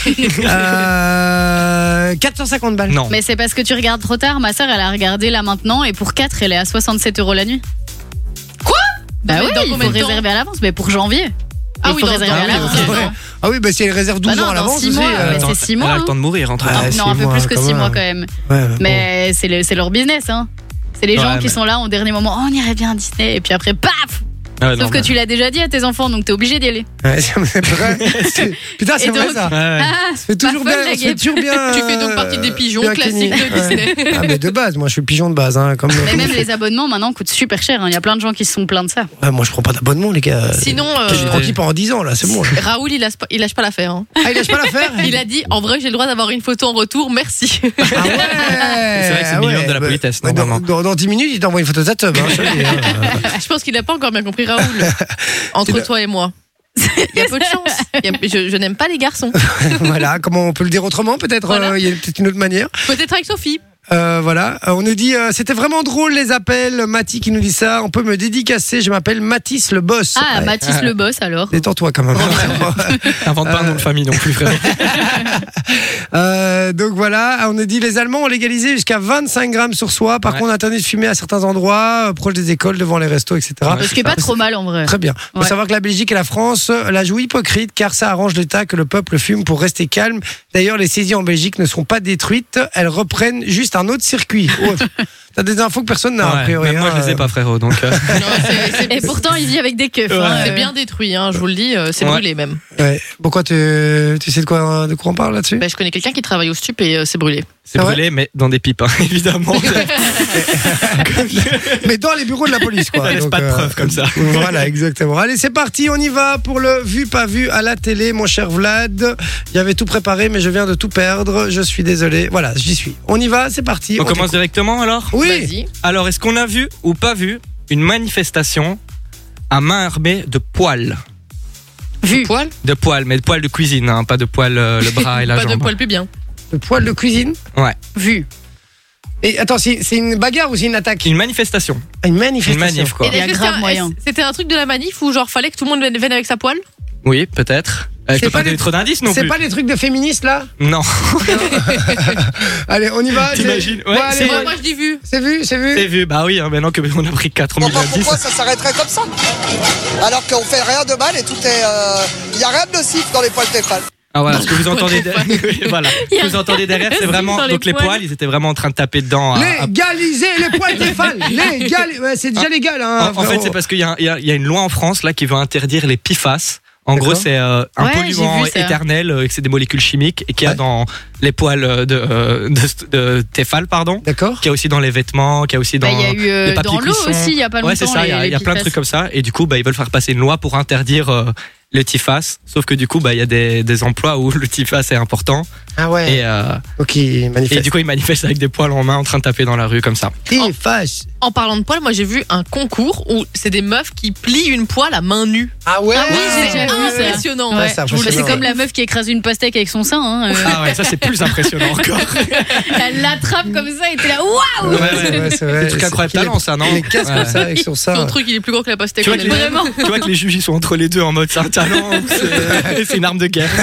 euh, quatre cent cinquante balles. Non. Mais c'est parce que tu regardes trop tard. Ma soeur, elle a regardé là maintenant et pour quatre, elle est à soixante-sept euros la nuit. Quoi? Bah Mais oui, dans il combien faut de temps réserver à l'avance. Mais pour janvier. Ah il oui, faut dans- réserver dans- à oui, l'avance. c'est non. vrai. Ah oui, bah si elle réserve douze Bah non, ans à dans l'avance six aussi. mois, euh, mais Attends, c'est six elle mois, a hein. le temps de mourir entre Ouais. temps. Ah, non, six un peu mois, plus que quand six même. mois quand même. Ouais, bon. Mais c'est le- c'est leur business, hein. C'est les Ouais, gens qui mais- sont là au dernier moment. Oh, on irait bien à Disney. Et puis après, paf! Ah, Sauf non, que mais- tu l'as déjà dit à tes enfants, donc t'es obligé d'y aller. Ouais, c'est vrai. C'est- Putain, c'est Et vrai donc- ça. Ouais, ouais. Ah, Ça fait toujours pas bien. folle, la On se fait guêpe. toujours bien. Tu fais donc partie des euh, pigeons bien classiques Kenny. de Disney. Ouais. Ah, mais de base, moi je suis pigeon de base. Hein, comme, Mais comme- même les abonnements maintenant coûtent super cher. hein. Il y a plein de gens qui se sont plaints de ça. Ouais, moi je prends pas d'abonnement, les gars. Sinon, euh, J'ai tranquille pendant dix ans là, c'est bon. Raoul, il lâche pas, il lâche pas l'affaire. hein. Ah, il lâche pas l'affaire. Il a dit, en vrai, j'ai le droit d'avoir une photo en retour, merci. Ah ouais. C'est vrai que c'est ah le minimum ouais, de la bah, politesse, bah, dans, normalement. dans, dans dix minutes, il t'envoie une photo de ta tub. Hein, je te le dis, hein. Je pense qu'il a pas encore bien compris Raoul. Entre toi et moi. Il y a peu de chance. Il y a- je je n'aime pas les garçons. Voilà, comment on peut le dire autrement peut-être Voilà. euh, Il y a peut-être une autre manière. Peut-être avec Sophie. Euh, voilà. Euh, on nous dit, euh, c'était vraiment drôle les appels. Mathis qui nous dit ça. On peut me dédicacer. Je m'appelle Mathis le boss. Ah, Ouais. Mathis le boss alors. Détends-toi quand même. T'inventes pas un nom de famille non plus, frère. Euh, donc voilà, on nous dit les Allemands ont légalisé jusqu'à vingt-cinq grammes sur soi. Par Ouais. contre, on interdit de fumer à certains endroits, euh, proches des écoles, devant les restos, et cetera. Ce qui est pas trop mal en vrai. Très bien. Il faut Ouais. savoir que la Belgique et la France euh, la jouent hypocrite car ça arrange l'État que le peuple fume pour rester calme. D'ailleurs, les saisies en Belgique ne seront pas détruites, elles reprennent juste un autre circuit. Oh, t'as des infos que personne n'a a Ouais, priori. même moi, hein, je les ai pas, frérot. Donc, euh, Non, c'est- c'est- Et pourtant, il vit avec des keufs. Ouais. hein, C'est euh. bien détruit, hein, je vous le dis, euh, c'est Ouais. brûlé même. Ouais. Pourquoi tu, tu sais de quoi, de quoi on parle là-dessus? Bah, je connais quelqu'un qui travaille au stup et euh, c'est brûlé. c'est Ah ouais brûlé, mais dans des pipes, hein, évidemment. Mais dans les bureaux de la police, quoi. Ça laisse Donc, pas de preuves comme ça. Voilà, exactement. Allez, c'est parti, on y va pour le vu pas vu à la télé, mon cher Vlad. J'avais tout préparé, mais je viens de tout perdre. Je suis désolé. Voilà, j'y suis. On y va, c'est parti. On commence t'écoute. directement alors Oui. Vas-y. Alors, est-ce qu'on a vu ou pas vu une manifestation à main armée de poils? Vu. Poil De poils, mais de poils de cuisine, hein, pas de poils euh, le bras et la Pas de jambe. poil plus bien. Le poil de cuisine. Vu. Et attends, c'est c'est une bagarre ou c'est une attaque? Une manifestation. Une Une manifestation. manif, quoi. Il y a est-ce que grave c'était un- moyen. est-ce- C'était un truc de la manif où genre fallait que tout le monde vienne vienne avec sa poêle? Oui, peut-être. Euh, je C'est peux pas pas donner des- trop d'indices non C'est plus. pas les trucs de féministes là? Non, Allez, on y va. c'est- t'imagines Ouais, Ouais, allez, c'est- Moi, ouais. moi je dis vu. C'est vu, c'est vu. c'est vu. Bah oui, hein, maintenant qu'on a pris quatre mille Pourquoi, indices. pourquoi ça s'arrêterait comme ça? Alors qu'on fait rien de mal et tout est. Il n'y a rien de nocif dans les poils Tefal. Ah voilà, ce que vous entendez, poils. derrière, oui, voilà. Ce que vous entendez derrière, c'est vraiment dans les donc les poils. poils, ils étaient vraiment en train de taper dedans. à- à- Légaliser les poils Tefal. Légal. Ouais, c'est déjà légal. Hein, En, en fait, frérot. c'est parce qu'il y, a un- il y a- il y a une loi en France là qui veut interdire les P F A S. En D'accord. gros, c'est euh, un Ouais, polluant j'ai vu ça. éternel, euh, et que c'est des molécules chimiques et qu'il y a Ouais. dans les poils euh, de, euh, de, de Tefal, pardon. D'accord. Qu'il y a aussi dans les vêtements, qu'il y a aussi dans Bah, il y a eu euh, les papiers dans l'eau cuissons. aussi, il y a pas longtemps. Ouais, c'est ça, il y a, les- il y a les plein de P F A S. trucs comme ça. Et du coup, bah, ils veulent faire passer une loi pour interdire euh, le T F A S. Sauf que du coup, bah, il y a des, des emplois où le T F A S est important. Ah ouais. Et, euh, Ok, et manifeste. du coup, ils manifestent avec des poils en main en train de taper dans la rue comme ça. Tefal. En parlant de poils, moi j'ai vu un concours où c'est des meufs qui plient une poile à main nue. Ah ouais. Ah oui, j'ai C'est déjà vu ça. impressionnant. Ouais, Ouais. c'est Je vous le- impressionnant. C'est comme la meuf qui écrase une pastèque avec son sein. hein, euh. Ah ouais, ça c'est plus impressionnant encore. Elle l'attrape comme ça et t'es là, waouh! Ouais, C'est ouais. vrai, c'est vrai. Des trucs C'est incroyables qu'il est- talent, ça, non Il est casse comme Ouais. ça avec son Son sein. truc il est plus gros que la pastèque. Tu vois, que les, honnêtement. Vraiment. tu vois que les juges ils sont entre les deux en mode c'est un talent ou c'est c'est une arme de guerre.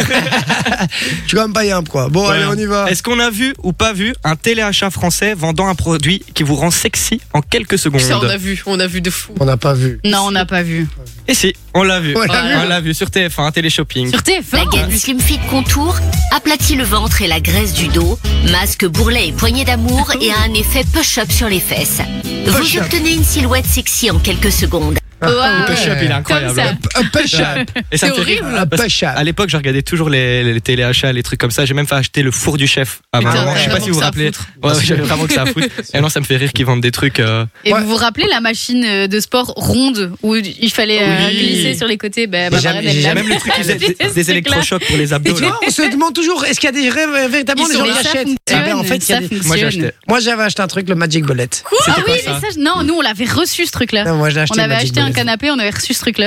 Je suis quand même pas yimp, quoi. Bon, Ouais. allez, on y va. Est-ce qu'on a vu ou pas vu un téléachat français vendant un produit qui vous rend sexy en quelques secondes? Ça on a vu, on a vu de fou. On n'a pas vu. Non, on n'a pas vu. Et si, on l'a vu. On l'a vu. On l'a vu sur T F un, Téléshopping. Sur T F un. La gamme Slim Fit Contour aplatit le ventre et la graisse du dos, masque bourrelet et poignée d'amour et a un effet push-up sur les fesses. Vous Push-up. obtenez une silhouette sexy en quelques secondes. Waouh. Le push-up, il est incroyable. Comme ça. Un push-up. Et ça me C'est fait rire, horrible. Un parce que push-up. à l'époque, je regardais toujours les, les téléachats, les trucs comme ça. J'ai même fait acheter le four du chef à ma Putain, maman. Je sais pas vraiment si vous vous que ça à rappelez. foutre. Ouais, ouais, j'avais vraiment que ça à foutre. Et non, ça me fait rire qu'ils vendent des trucs. euh, Et Ouais. vous vous rappelez la machine euh, de sport ronde où il fallait euh, Oui. glisser sur les côtés? Bah, ma J'ai jamais- marraine, elle j'ai l'a jamais Même le truc qui faisait des, C'était des ce truc-là. électrochocs pour les Et abdos. tu là. vois, on se demande toujours, est-ce qu'il y a des rêves véritablement Ils des sont gens qui là, ça achètent? fonctionne, Eh ben, en fait, il y a ça des- Moi, j'ai fonctionne. acheté. Moi, j'avais acheté un truc, le Magic Bullet. Ah C'était quoi, oui, ça mais ça, non, nous on l'avait reçu ce truc-là. Non, moi, j'ai acheté On le avait Magic acheté un Bullet. canapé, on avait reçu ce truc-là.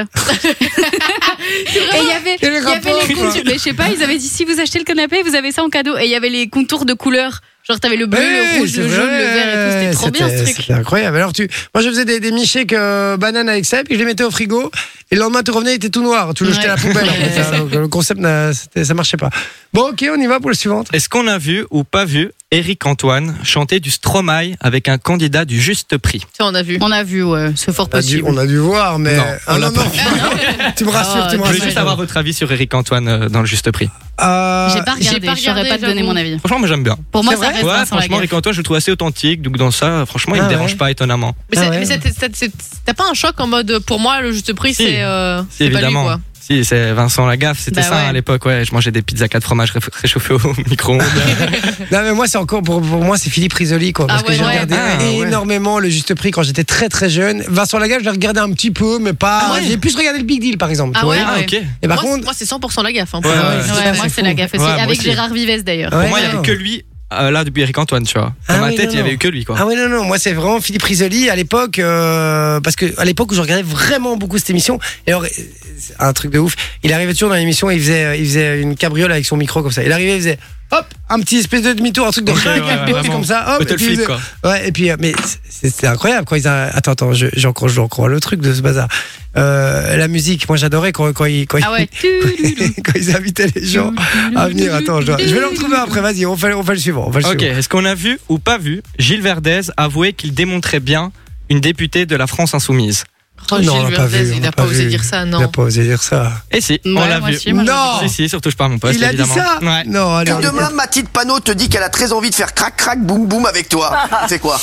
Et il y avait, Quel il y avait rapport, les quoi contours, mais je sais pas, ils avaient dit si vous achetez le canapé, vous avez ça en cadeau. Et il y avait les contours de couleurs. Genre t'avais le bleu, Ouais, le rouge, c'est le jaune, vrai, le vert et tout. C'était trop bien ce c'était- truc. C'était incroyable. Alors, tu, moi, je faisais des, des milkshakes euh, bananes avec ça, puis je les mettais au frigo. Et le lendemain, tu revenais, il était tout noir. Tu le jetais à la Ouais. poubelle. En fait, hein. Donc, le concept, n'a- c'était- ça marchait pas. Bon, ok, on y va pour le suivant. Est-ce qu'on a vu ou pas vu Éric Antoine chanter du Stromae avec un candidat du juste prix? Ça on a vu. On a vu, ouais, c'est fort On a, dû, possible. on a dû voir, mais. Non, Ah, on l'a non, pas non. Tu me rassures, Ah, tu me Je voulais rassures. juste avoir votre avis sur Éric Antoine euh, dans le juste prix. Euh, J'ai pas regardé, pas je saurais regardé, pas te donner j'avoue. mon avis. Franchement, moi j'aime bien. Pour moi, C'est ça vrai reste Ouais, Vincent franchement, Lagaffe. Éric Antoine, je le trouve assez authentique. Donc dans ça, franchement, il Ah me ouais. dérange pas étonnamment. Mais, Ah c'est- ouais. mais c'est- c'est- c'est- t'as pas un choc en mode pour moi le juste prix Si. c'est euh, Si, c'est pas lui évidemment. quoi. Si, c'est Vincent Lagaffe, c'était Bah ça ouais. à l'époque. Ouais, je mangeais des pizzas quatre fromages réf- réchauffées au micro-ondes. Non, mais moi, c'est encore, pour, pour moi, c'est Philippe Risoli, quoi. Parce Ah que ouais, j'ai ouais. regardé Ah, ouais. énormément le juste prix quand j'étais très très jeune. Vincent Lagaffe, je l'ai regardé un petit peu, mais pas. Ah ouais. J'ai plus regardé le Big Deal, par exemple. Ah tu vois. ouais, Ah, ouais. ok. Et par moi, contre. c'est- moi c'est cent pour cent la gaffe. Hein, pour Ouais, moi. ouais. Ouais, ça, moi c'est c'est fou. Lagaffe aussi. Ouais, moi Avec aussi. Gérard Vives d'ailleurs. Ouais, Pour moi, il y non. avait que lui. euh, là, depuis Éric Antoine, tu vois. Dans Ah ma oui, tête, non, il y avait non. eu que lui, quoi. Ah oui, non, non, moi c'est vraiment Philippe Risoli à l'époque, euh, parce que à l'époque où je regardais vraiment beaucoup cette émission, et alors, euh, c'est un truc de ouf, il arrivait toujours dans l'émission, il faisait, il faisait une cabriole avec son micro comme ça, il arrivait, il faisait hop, un petit espèce de demi-tour, un truc de Ok, ring ouais, avec ouais, boss vraiment. comme ça. Hop, et puis Battlefield, vous- quoi. Ouais, et puis, euh, mais c'est c'est incroyable quand ils. a- Attends, attends, je- j'ai encore, je dois encore voir le truc de ce bazar. Euh, la musique, moi j'adorais quand, quand, ils, quand, Ah ouais. ils, quand ils invitaient les gens à venir. Attends, je, dois- je vais le retrouver après, vas-y, on fait, on fait le suivant. On fait le Ok, suivant. est-ce qu'on a vu ou pas vu Gilles Verdez avouer qu'il démontrait bien une députée de la France insoumise? Oh, Non, Gilles on l'a pas Verdez, vu, on il l'a n'a pas pas osé vu. dire ça, Il n'a non. pas osé dire ça. Et si, on Ouais, l'a moi vu. aussi, moi, j'ai Non. vu Si, si, sur Touche pas à mon poste, Il a dit évidemment. ça Ouais. Non, allez, Et on demain, Mathilde Panot te dit qu'elle a très envie de faire crac crac boum boum avec toi. C'est quoi?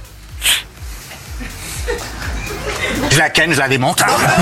Je la ken, je la démonte.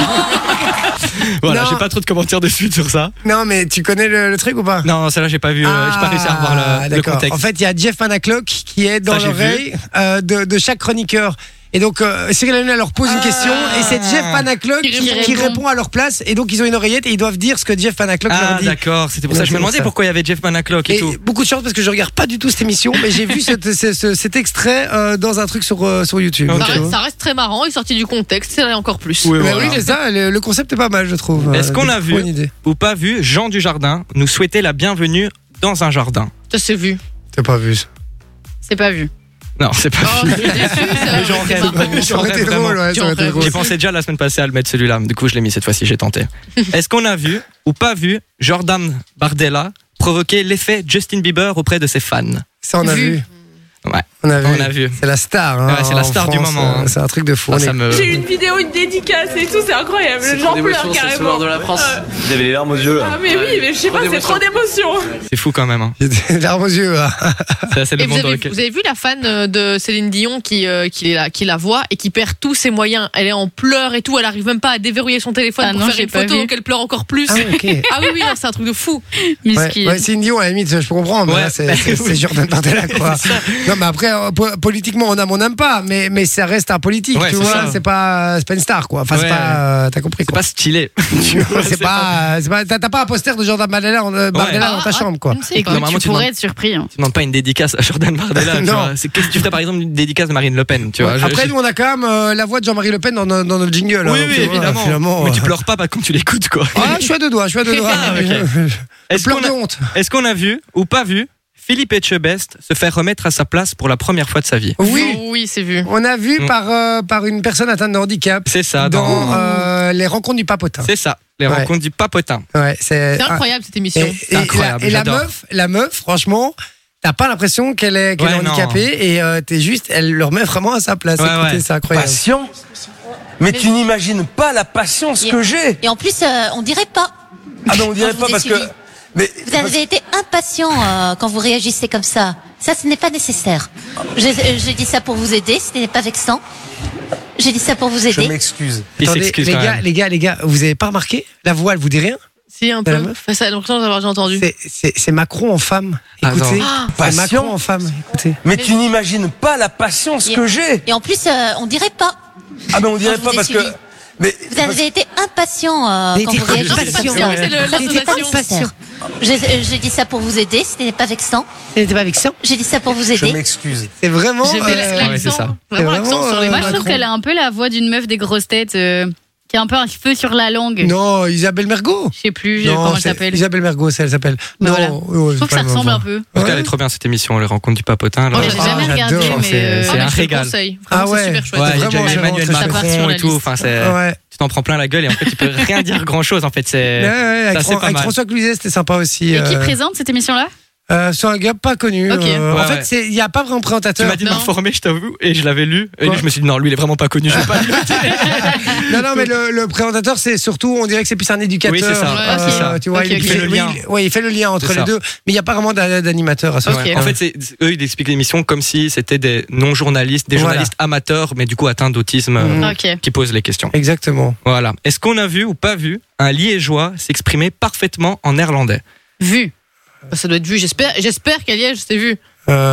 Voilà, Non. j'ai pas trop de commentaires de suite sur ça. Non, mais tu connais le, le truc ou pas? Non, celle-là, j'ai pas vu, euh, j'ai pas réussi à revoir Ah, le, le d'accord. contexte. En fait, il y a Jeff Panaclock qui est dans Ça, j'ai l'oreille euh, de, de chaque chroniqueur. Et donc, euh, Cyril Hanouna leur pose une question et c'est Jeff Panaclock Qui qui, répond. qui répond à leur place. Et donc, ils ont une oreillette et ils doivent dire ce que Jeff Panaclock leur Ah, dit. d'accord, c'était pour ça. Ouais, Je me c'est pour demandais ça. pourquoi il y avait Jeff Panaclock et, Et tout. beaucoup de chance parce que je regarde pas du tout cette émission, mais j'ai vu cette- ce- ce- cet extrait euh, dans un truc sur, euh, sur YouTube. Ok. Ça Donc, reste, euh, ça reste très marrant, il est sorti du contexte, c'est encore plus. Oui, mais voilà. oui, c'est ça, le, le concept est pas mal, je trouve. Est-ce Euh, qu'on a donc, vu bonne idée. ou pas vu Jean Dujardin nous souhaiter la bienvenue dans un jardin? Ça c'est vu. T'as pas vu ça. C'est pas vu. Non, c'est pas Oh, vu. je suis déçue, ça. Mais j'en rêve, C'est marrant. mais Ça aurait j'en été rêve drôle, vraiment. ouais, ça aurait été J'en drôle. J'y pensais déjà la semaine passée à le mettre celui-là, mais du coup je l'ai mis cette fois-ci, j'ai tenté. Est-ce qu'on a vu ou pas vu Jordan Bardella provoquer l'effet Justin Bieber auprès de ses fans? Ça, on a Vu. vu. Ouais, On a vu. on a vu. C'est la star. Hein, Ouais, c'est la en star du France, moment, euh, hein. C'est un truc de fou. Ah, On est- ça me... J'ai eu une vidéo, une dédicace et tout, c'est incroyable. J'en pleure carrément. de la France. Euh, Vous avez les larmes aux yeux là. Ah mais oui, mais je sais pas, c'est trop d'émotions. C'est fou quand même. Hein. J'ai des larmes aux yeux. hein. C'est c'est le Et vous monde dans avez, lequel. vous avez vu la fan euh, de Céline Dion qui, euh, qui, la, qui la voit et qui perd tous ses moyens. Elle est en pleurs et tout, elle arrive même pas à déverrouiller son téléphone Ah pour non, faire j'ai une pas photo, vu. qu'elle pleure encore plus. Ah, ok. Ah oui, oui, non, c'est un truc de fou. Ouais, Miskin. ouais, c'est une Dion, à la limite, je peux comprendre. Mais Ouais. là, c'est, c'est, c'est Jordan Bardella, quoi. Non, mais après, euh, po- politiquement, on aime, on n'aime pas, mais, mais ça reste un politique, Ouais, tu c'est vois. ça. C'est pas, c'est pas une star, quoi. Enfin, c'est Ouais, pas, euh, t'as compris, C'est quoi. pas stylé. C'est pas, c'est pas, t'as, t'as pas un poster de Jordan Bardella, euh, Bardella Ah, dans ta ah, chambre, quoi. je ne sais Écoute, pas. Normalement, tu tu pourrais demandes- être surpris. hein. Tu demandes pas une dédicace à Jordan Bardella. tu Non. vois. C'est qu'est-ce que tu ferais par exemple une dédicace de Marine Le Pen, tu vois. Je- Après, je- nous, on a quand même euh, la voix de Jean-Marie Le Pen dans, nos- dans notre jingle. Oui, hein, oui, tu vois, évidemment. finalement, Mais tu euh, pleures pas quand tu l'écoutes, quoi. Ah, je suis à deux doigts, je suis à deux doigts. Ah, ok. Je Est-ce pleure qu'on de a, honte. est-ce qu'on a vu ou pas vu Philippe Etchebest se faire remettre à sa place pour la première fois de sa vie? Oui, Oh, oui, c'est vu. on a vu Mm. par, euh, par une personne atteinte de handicap C'est ça, dans dans- euh, les rencontres du papotin. C'est ça, les Ouais. rencontres du papotin. Ouais, c'est C'est incroyable cette émission. Et, et- incroyable, et la, et la j'adore. meuf, la meuf, franchement, t'as pas l'impression qu'elle est, qu'elle Ouais, est non. handicapée et euh, t'es juste, elle le remet vraiment à sa place. Ouais, Écoutez, ouais. c'est incroyable. Passion. Mais tu n'imagines pas la patience que j'ai. Et en plus, euh, on dirait pas. Ah ben on dirait Quand je pas vous ai parce que. suivi. Mais Vous avez été impatient euh, quand vous réagissez comme ça. Ça, ce n'est pas nécessaire. Je- euh, J'ai dit ça pour vous aider, ce n'est pas vexant. J'ai dit ça pour vous je aider. m'excuse. Il Attendez, s'excuse les quand gars, même. les gars, les gars, vous avez pas remarqué? La voix, elle vous dit rien? Si, un C'est la peu. meuf Enfin, ça a l'impression d'avoir déjà entendu. C'est, c'est, c'est Macron en femme. Attends. Écoutez. Ah, c'est passion. Macron en femme. Écoutez. Mais tu n'imagines pas la patience Et- que j'ai. Et en plus, euh, on dirait pas. Ah ben on dirait je vous pas ai parce que. suivi. Mais Vous avez été impatient euh, Mais quand t'es vous réagissez impatient. comme ça. C'est le- Ça, ce n'est pas l'intonation. nécessaire. J'ai euh, j'ai dit ça pour vous aider, ce n'est pas vexant. C'était pas vexant. J'ai dit ça pour vous je aider. m'excuse. C'est vraiment. J'ai euh, fait l'accent. ouais, c'est ça. Vraiment C'est l'accent vraiment, sur les euh, Moi, je machins. trouve qu'elle a un peu la voix d'une meuf des grosses têtes euh, qui a un peu un feu sur la langue. Non, Isabelle Mergo. Je sais plus Non, comment elle c'est s'appelle. Isabelle Mergo, ça, elle s'appelle. Bah non, voilà. ouais, Je c'est trouve que pas ça la ressemble même un voix. peu. En tout cas, Ouais. elle est trop bien cette émission, les rencontres du papotin. là. Oh, j'ai Ah, jamais regardé, j'adore, mais c'est- euh, c'est Ah, mais un je te le régal. conseille. Ah Vraiment, ouais. c'est super chouette. Ouais, il y a Vraiment, déjà vraiment, Emmanuel très sympa. Macron Sur la et tout. liste. Enfin, c'est. Ouais. Tu t'en prends plein la gueule et en fait, tu peux rien dire grand chose. En fait, c'est. Ouais, ouais, avec, ça, c'est Fran- pas avec mal. François Cluzet, c'était sympa aussi. Et qui euh, présente cette émission-là? euh, sur un gars pas connu. Ok. euh, Ouais, en fait, ouais. c'est- il n'y a pas vraiment de Tu présentateur. m'as dit de Non. m'informer, je t'avoue, et je l'avais lu. Et Quoi je me suis dit, non, lui, il est vraiment pas connu. Je vais pas le noter. Non, non, mais le, le présentateur, c'est surtout, on dirait que c'est plus un éducateur. Oui, c'est ça. Ouais, c'est ça. Tu vois, Ok, il, ok. il fait le oui, lien. il- ouais, il fait le lien entre C'est les ça. deux, mais il n'y a pas vraiment d'a- d'animateur à ce Ok. moment-là. En fait, c'est, eux, ils expliquent l'émission comme si c'était des non-journalistes, des Voilà. journalistes amateurs, mais du coup atteints d'autisme, euh, Mhm. Ok. qui posent les questions. Exactement. Voilà. Est-ce qu'on a vu ou pas vu un Liégeois s'exprimer parfaitement en néerlandais? Vu. Bah, ça doit être vu. J'espère, j'espère qu'à Liège, c'était vu.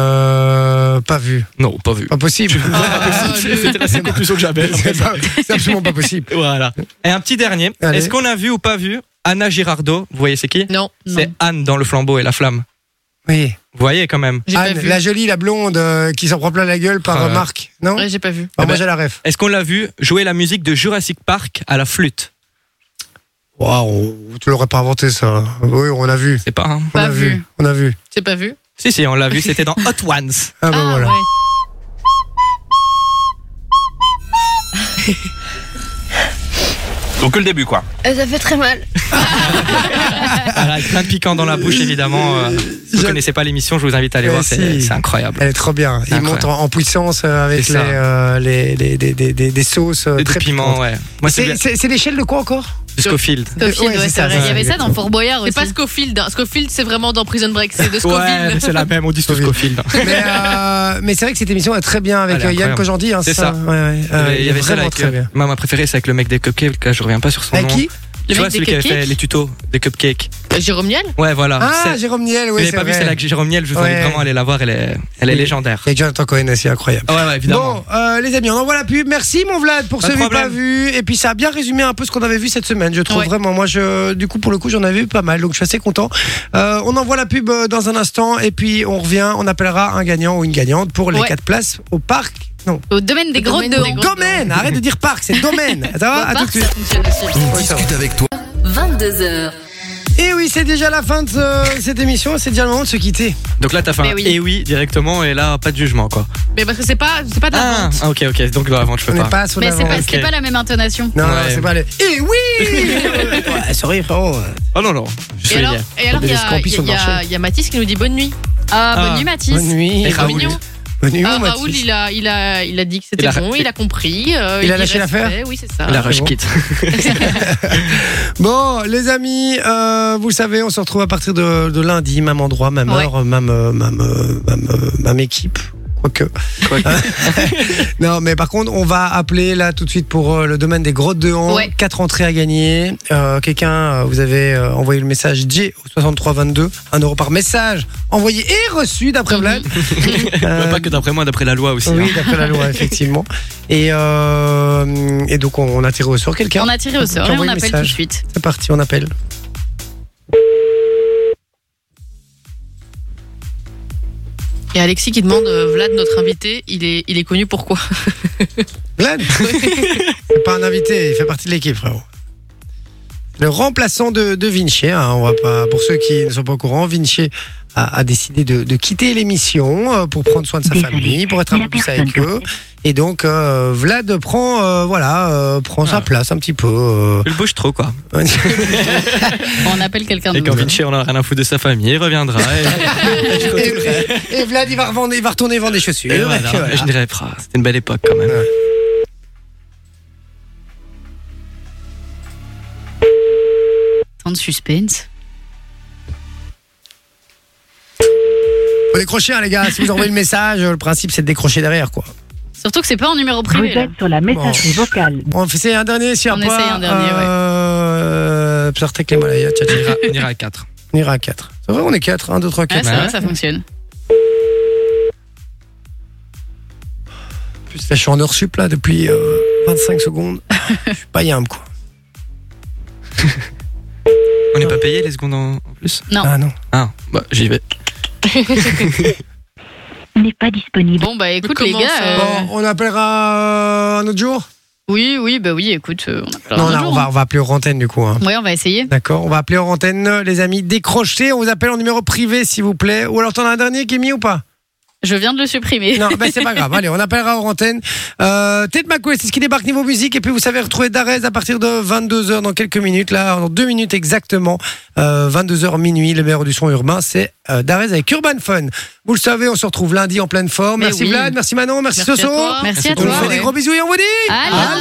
Euh, pas vu. Non, pas vu. Pas possible. C'était la seule conclusion que j'avais. c'est, pas- c'est absolument pas possible. Voilà. Et un petit dernier. Allez. Est-ce qu'on a vu ou pas vu Anna Girardot? Vous voyez c'est qui? Non, C'est Non. Anne dans Le Flambeau et la Flamme. Oui. Vous voyez quand même. j'ai pas Anne, vu. la jolie, la blonde, euh, qui s'en prend plein la gueule par Ah euh, ouais. Marc. Non? Ouais, j'ai pas vu. Ah, Eh moi, ben- j'ai la ref. Est-ce qu'on l'a vu jouer la musique de Jurassic Park à la flûte? Waouh, tu l'aurais pas inventé ça. Oui, on l'a vu. C'est pas. Hein. On Pas l'a vu. vu. On a vu. C'est pas vu? Si, si, on l'a vu, c'était dans Hot Ones. Ah, bah Ah, voilà. ouais. Donc que le début, quoi. Euh, Ça fait très mal. Voilà, avec plein de piquants dans la bouche, évidemment. Euh, si vous Je- connaissez pas l'émission, je vous invite à aller Ouais, voir, si. c'est c'est incroyable. Elle est trop bien. C'est Il monte en, en puissance euh, avec C'est les, ça. euh, les, les, des- des- des- des sauces euh, Des très piments, piquantes. ouais. Moi, c'est C'est- C'est c'est l'échelle de quoi encore? du Scofield. Scofield, Ouais, ouais, c'est c'est ça, vrai. c'est Il y avait ça, ça dans Fort Boyard aussi. C'est pas Scofield. hein. Scofield, c'est vraiment dans Prison Break. C'est de Scofield. Ouais, c'est la même, on dit tout Scofield. Scofield. Mais, euh, mais c'est vrai que cette émission est très bien avec Elle est euh, Yann incroyable. Kojandi. Hein, C'est ça. ça. Ouais, ouais. Euh, il y avait ça vraiment avec. très bien. euh, Moi, ma préférée, c'est avec le mec des cupcakes. Là, je reviens pas sur son Avec nom. qui? Tu Le vois, mec des celui qui avait fait cupcakes les tutos des cupcakes. Euh, Jérôme Niel. Ouais, voilà. Ah, C'est- Jérôme Niel, Vous oui, n'avez c'est pas vu vrai. celle avec Jérôme Niel, je vous invite Ouais. vraiment à aller la voir, elle est, elle est légendaire. Et Jonathan Cohen aussi, incroyable. Ah ouais, ouais, évidemment. Bon, euh, les amis, on envoie la pub. Merci, mon Vlad, pour Pas ceux de qui n'ont pas problème. vu. Et puis, ça a bien résumé un peu ce qu'on avait vu cette semaine, je trouve Ouais. vraiment. Moi, je, du coup, pour le coup, j'en avais vu pas mal. Donc, je suis assez content. Euh, on envoie la pub euh, dans un instant. Et puis, on revient. On appellera un gagnant ou une gagnante pour les Ouais. quatre places au parc. Non. Au domaine des Le grottes domaine de des Hon. grottes. Domaine. Arrête de dire parc, c'est domaine. Ça va? À tout de Parc, ça suite. fonctionne aussi. On discute avec toi. vingt-deux heures. Et oui, c'est déjà la fin de ce- cette émission. C'est déjà le moment de se quitter. Donc là, t'as fait Mais un oui. et oui directement, et là, pas de jugement, quoi. Mais parce que c'est pas, c'est pas de la Ah, vente. ah, ok, ok. Donc, dans la vente, je peux On n'est pas. pas sur Mais la c'est pas, vente. c'était Ok. pas la même intonation. Non, non, Ouais. c'est pas les. Eh oui. Ouais, sorry, frérot. Oh non, non. Je Et suis alors, lié. et alors, il y Des a, scampis sur il y le a- marché. il y a Mathis qui nous dit bonne nuit. Ah, Ah. bonne nuit, Mathis. Bonne nuit. Et C'est Raoul. mignon. Bonne nuit, Ah, mon Raoul, Mathis. il a, il a, il a dit que c'était Il a- bon, il a compris. euh, Il a dit lâché respect, l'affaire. Oui, c'est ça. La c'est rush bon. quitte. Bon, les amis, euh, vous savez, on se retrouve à partir de, de lundi, même endroit, même Ouais. heure, même, euh, même, euh, même, euh, même équipe. Quoique. Non, mais par contre, on va appeler là tout de suite pour euh, le domaine des grottes de Hon. Ouais. Quatre entrées à gagner. Euh, Quelqu'un, euh, vous avez euh, envoyé le message J au soixante-trois vingt-deux. Un euro par message envoyé et reçu d'après Vlad. Euh, Pas que d'après moi, d'après la loi aussi. Oui, hein. d'après la loi, effectivement. Et, euh, et donc, on, on a tiré au sort quelqu'un. On a tiré au sort Qui et on envoie le appelle tout de message. suite. C'est parti, on appelle. Il y a Alexis qui demande euh, Vlad, notre invité, il est, il est connu pourquoi? Vlad C'est pas un invité, il fait partie de l'équipe, frérot. Le remplaçant de, de Vinci, hein, on va pas, pour ceux qui ne sont pas au courant, Vinci a, a décidé de, de quitter l'émission euh, pour prendre soin de sa famille, pour être un peu plus avec eux. Et donc, euh, Vlad prend, euh, voilà, euh, prend sa Ah. place un petit peu. euh. Il bouge trop, quoi. On appelle quelqu'un Et quand d'autre. Vinci, on a rien à foutre de sa famille, il reviendra. Et, je retournerai. et, et Vlad, il va, revendre, il va retourner vendre des chaussures. Et Et voilà, puis voilà. je dirais, ah, c'était une belle époque quand même. Ouais. Tant de suspense. Faut décrocher, hein, les gars. Si vous envoyez le message, le principe, c'est de décrocher derrière, quoi. Surtout que c'est pas en numéro Vous privé. là. êtes sur la messagerie vocale. On fait essayer un dernier, si On pas. essaye un dernier, ouais. Euh, Psartek les Malaya, tcha, tcha. On ira, on ira à quatre. On ira à quatre. C'est vrai, on est quatre. un, deux, trois, Ouais, quatre. ça Ouais. va, ça fonctionne. En plus, là, je suis en heure sup, là, depuis euh, vingt-cinq secondes. Je suis pas yam, quoi. On n'est pas payé les secondes en en plus? Non. Ah non. Ah, bah j'y vais. N'est pas disponible. Bon, bah écoute, Mais les comment gars. ça euh, Bon, on appellera euh, un autre jour. Oui, oui, bah oui, écoute, euh, on appellera Non, un là, jour, on va, hein. on va appeler hors antenne, du coup. Hein. Ouais, on va essayer. D'accord, on va appeler hors antenne, les amis. Décrochez, on vous appelle en numéro privé, s'il vous plaît. Ou alors, t'en as un dernier qui est mis ou pas? Je viens de le supprimer. Non, ben c'est pas grave. Allez, on appellera hors antenne. Euh, Ted McQueen, c'est ce qui débarque niveau musique. Et puis, vous savez retrouver Darez à partir de vingt-deux heures dans quelques minutes. Là, dans deux minutes exactement. Euh, vingt-deux heures minuit, le meilleur du son urbain, c'est euh, Darez avec Urban Fun. Vous le savez, on se retrouve lundi en pleine forme. Mais merci oui. Vlad, merci Manon, merci, Merci à Soso. toi. Merci à On vous toi. fait des gros bisous et on vous dit À à